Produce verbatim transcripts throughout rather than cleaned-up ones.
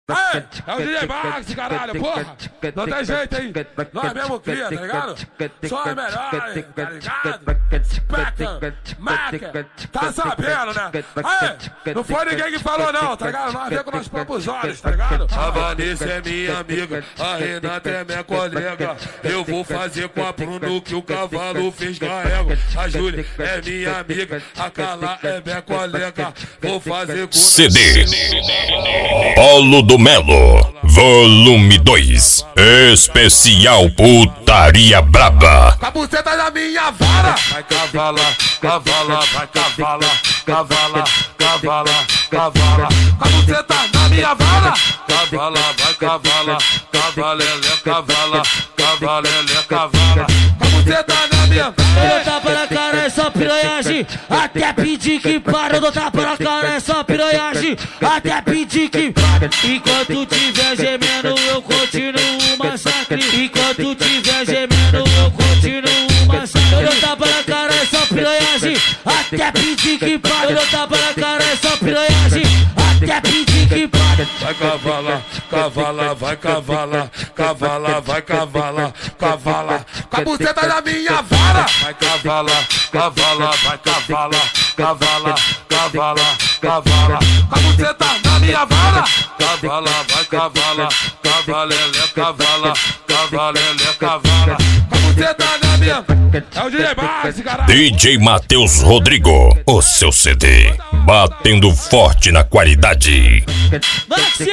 Aê, é o D J Max, caralho, porra. Não tem jeito, hein? Nós mesmo cria, tá ligado? Só é melhor, tá ligado? Peca, maca, tá sabendo, né? Aê, não foi ninguém que falou não, tá ligado? Nós vemos com nossos próprios olhos, tá ligado? A Vanessa é minha amiga, a Renata é minha colega. Eu vou fazer com a Bruno que o cavalo fez carrego. A Júlia é minha amiga, a Carla é minha colega. Vou fazer com C D Polo do Melo, volume dois, especial Putaria Braba. Com a buceta da minha vara. Vai cavala, cavala, vai cavala, cavala, cavala, cavala. Com a buceta da minha vara. Cavala, vai cavala, cavalele, cavala, cavalele, cavala. Com a buceta da minha vara. Eu tapa na cara, é só piranhagem. Até pedir que para, eu dou tapa na cara, é só piranhagem. Até pedir que para. Enquanto tiver gemendo, eu continuo o massacre. Enquanto tiver gemendo, eu continuo o massacre. Eu dou tapa na cara, é só piranhagem. Até pedir que para. Eu dou tapa na cara, é só piranhagem. Até pedir que para. Vai cavala, cavala, vai cavala, cavala, vai cavala, cavala. Com a buceta da minha vara. Vai cavala, cavala, vai cavala, cavala, cavala, cavala. Com a buceta da minha vara. Cavala, vai cavala, cavalele, cavala, cavalele, cavala. Com a buceta da minha vara. É o D J Max, caralho. D J Matheus Rodrigo, o seu C D, batendo forte na qualidade. Maxi!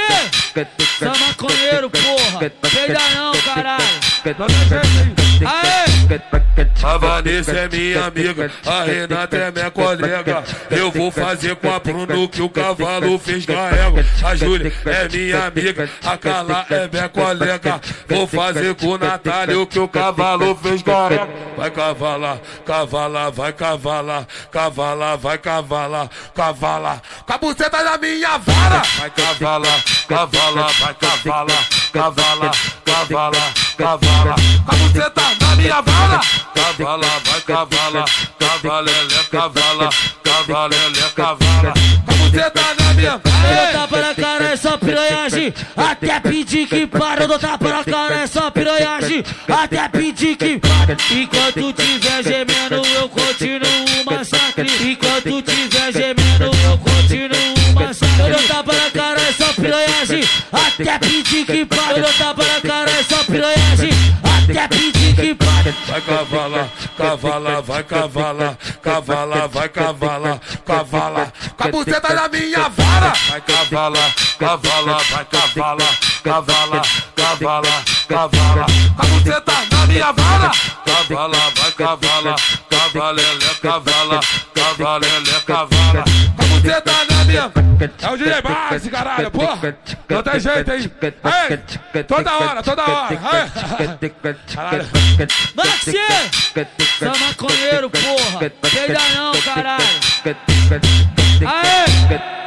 Só maconheiro, porra! Peida não, caralho! Não tem jeito, hein? Aê! A Vanessa é minha amiga, a Renata é minha colega. Eu vou fazer com a Bruno que o cavalo fez carrego. A Júlia é minha amiga, a Carla é minha colega. Vou fazer com o Natália que o cavalo fez carrego. Vai cavala, cavala, vai cavala, cavala, vai cavala, cavala. Com a buceta da minha vara. Vai cavala, cavala, vai cavala, cavala, cavala, cavala. Com a buceta da minha vara. Cavala, vai cavala, cavalele, cavala, cavalele, cavala. Com a buceta da minha vara. Eu dou tapa na cara, é só piranhagem. Até pedir que para, eu dou tapa na cara, é só piranhagem. Até pedir que para. Enquanto tiver gemendo, eu continuo o massacre. Enquanto tiver gemendo, eu continuo o massacre. Eu dou tapa na cara, é só piranhagem. Até pedir que para. Eu dou tapa na cara, é só piranhagem. Até pedir que para. Vai cavala, cavala, vai cavala, cavala, vai cavala, cavala. Com a buceta da minha vara. Vai cavala, cavala, vai cavala, cavala, cavala, cavala. Com a buceta da minha vara. Cavala, vai cavala, cavalele, cavala, cavalele, cavala. Com a buceta da minha vara. É o D J Max, caralho, porra. Não tem jeito, hein? Aê, toda hora, toda hora. Aê. Caralho. Maxi! Só maconheiro, porra! Peida não, caralho! Aê!